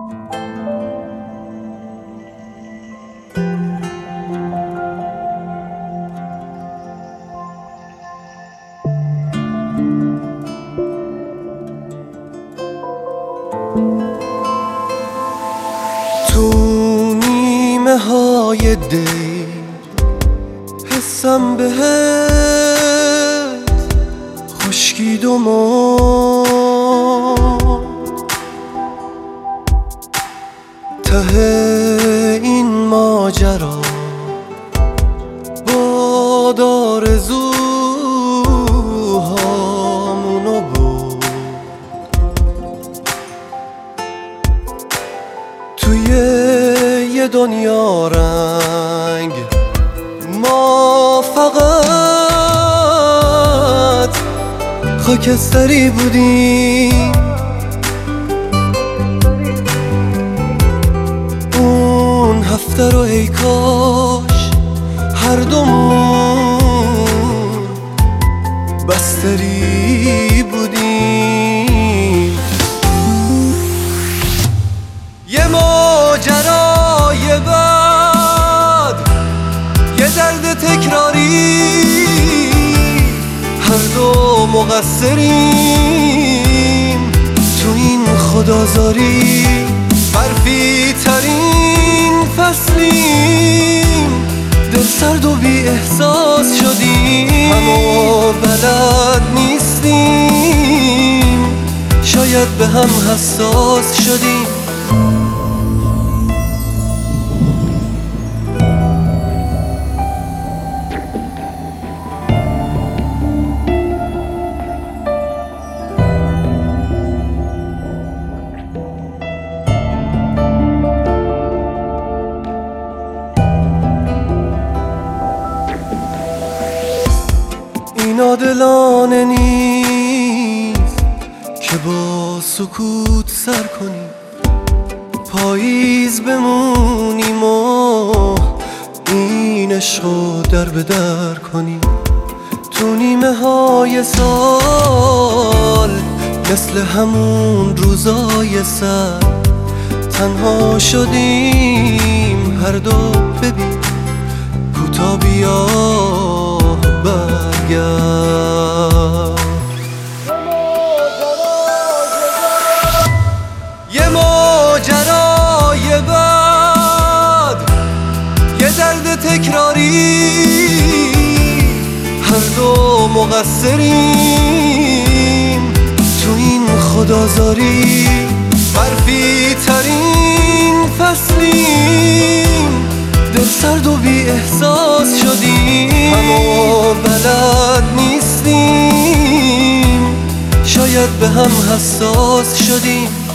تو نیمه های دی حسم بهت خشکید و ته این ماجرا باد آرزوهامونو بود توی یه دنیا رنگ ما فقط خاکستری بودیم. اون هفته رو ای کاش هر دومون بستری بودیم. یه ماجرای بد، یه درد تکراری، هر دو مقصریم تو این خدازاری. برفی ترین فصلیم، دل سرد و بی احساس شدیم. اما بلد نیستیم، شاید به هم حساس شدیم. این عادلانه نیست که با سکوت سر کنیم، پاییز بمونیم و این عشقو در به در کنیم. تو نیمه های سال مثل همون روزای سر تنها شدیم هر دو. ببین کوتا بیا برگرد. یه ماجرای بد، یه درد تکراری، هر دو مقصریم تو این خدازاری. برفی ترین فصلیم، دل سرد و بی احساس شدیم. اما بلد نیستیم، شاید به هم حساس شدیم.